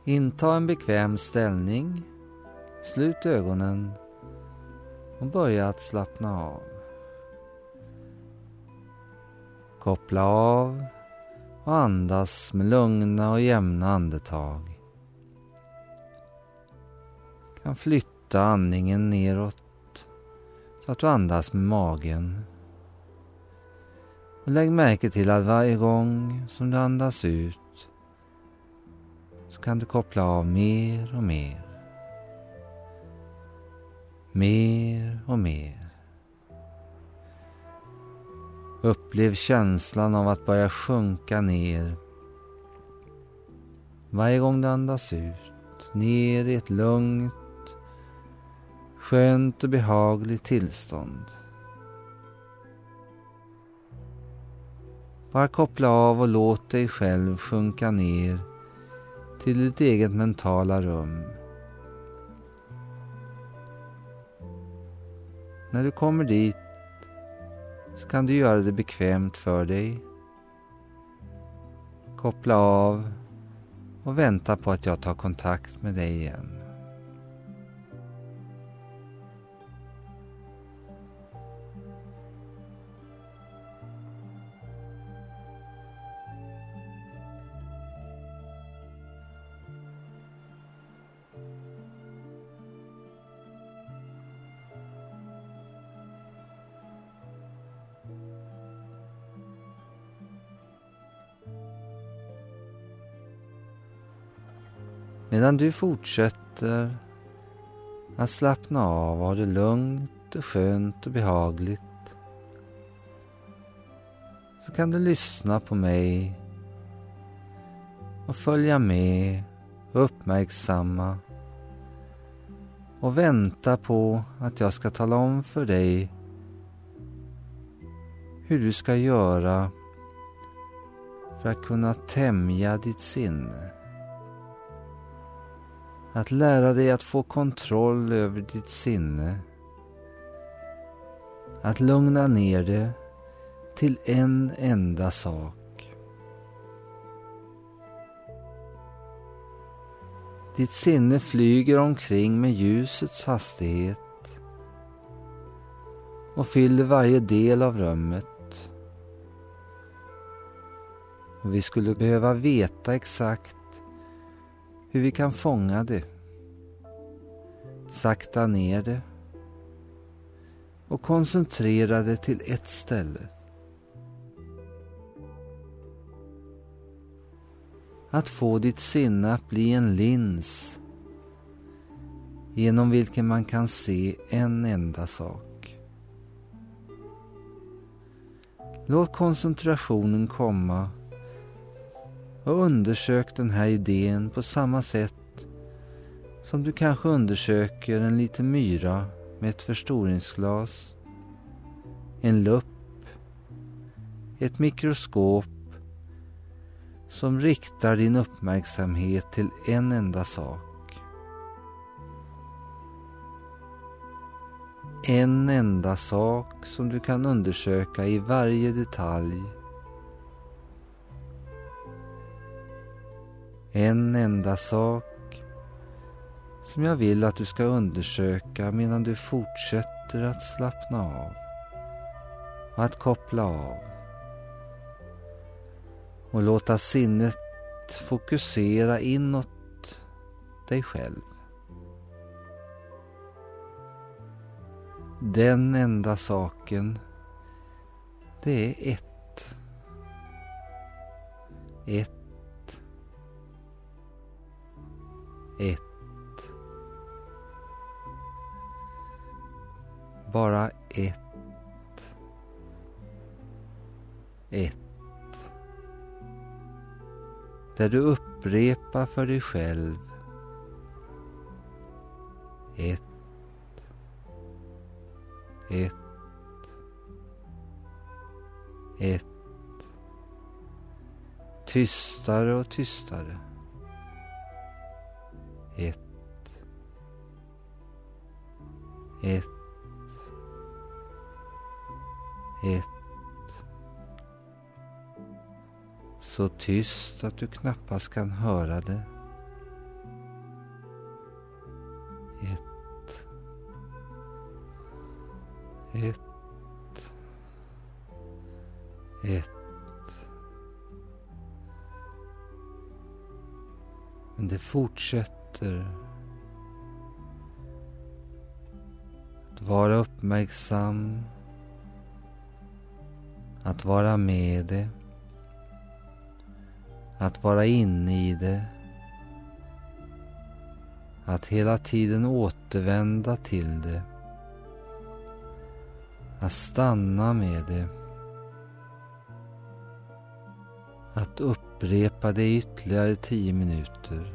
Inta en bekväm ställning, slut ögonen och börja att slappna av. Koppla av och andas med lugna och jämna andetag. Kan flytta andningen neråt så att du andas med magen. Och lägg märke till att varje gång som du andas ut så kan du koppla av mer och mer. Mer och mer. Upplev känslan av att börja sjunka ner. Varje gång du andas ut, ner i ett lugnt, skönt och behagligt tillstånd. Bara koppla av och låt dig själv sjunka ner till ditt eget mentala rum. När du kommer dit så kan du göra det bekvämt för dig. Koppla av och vänta på att jag tar kontakt med dig igen. Medan du fortsätter att slappna av och ha det lugnt och skönt och behagligt så kan du lyssna på mig och följa med och uppmärksamma och vänta på att jag ska tala om för dig hur du ska göra för att kunna tämja ditt sinne. Att lära dig att få kontroll över ditt sinne. Att lugna ner det till en enda sak. Ditt sinne flyger omkring med ljusets hastighet och fyller varje del av rummet. Och vi skulle behöva veta exakt hur vi kan fånga det, sakta ner det och koncentrera det till ett ställe. Att få ditt sinne att bli en lins genom vilken man kan se en enda sak. Låt koncentrationen komma och undersök den här idén på samma sätt som du kanske undersöker en liten myra med ett förstoringsglas, en lupp, ett mikroskop som riktar din uppmärksamhet till en enda sak. En enda sak som du kan undersöka i varje detalj. En enda sak som jag vill att du ska undersöka medan du fortsätter att slappna av och att koppla av och låta sinnet fokusera inåt dig själv. Den enda saken, det är ett. Bara ett. Där du upprepar för dig själv. Ett. Tystare och tystare. Ett. Så tyst att du knappast kan höra det. 1. Men det fortsätter att vara uppmärksam, att vara med det, att vara inne i det, att hela tiden återvända till det, att stanna med det, att upprepa det ytterligare 10 minuter.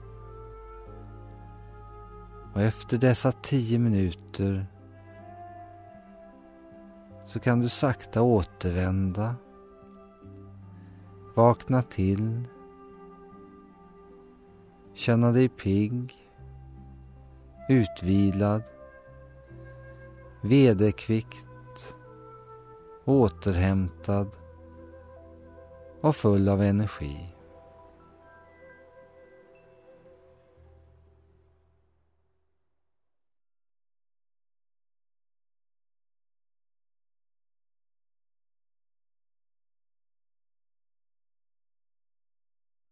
Och efter dessa 10 minuter så kan du sakta återvända, vakna till, känna dig pigg, utvilad, vederkvickt, återhämtad och full av energi.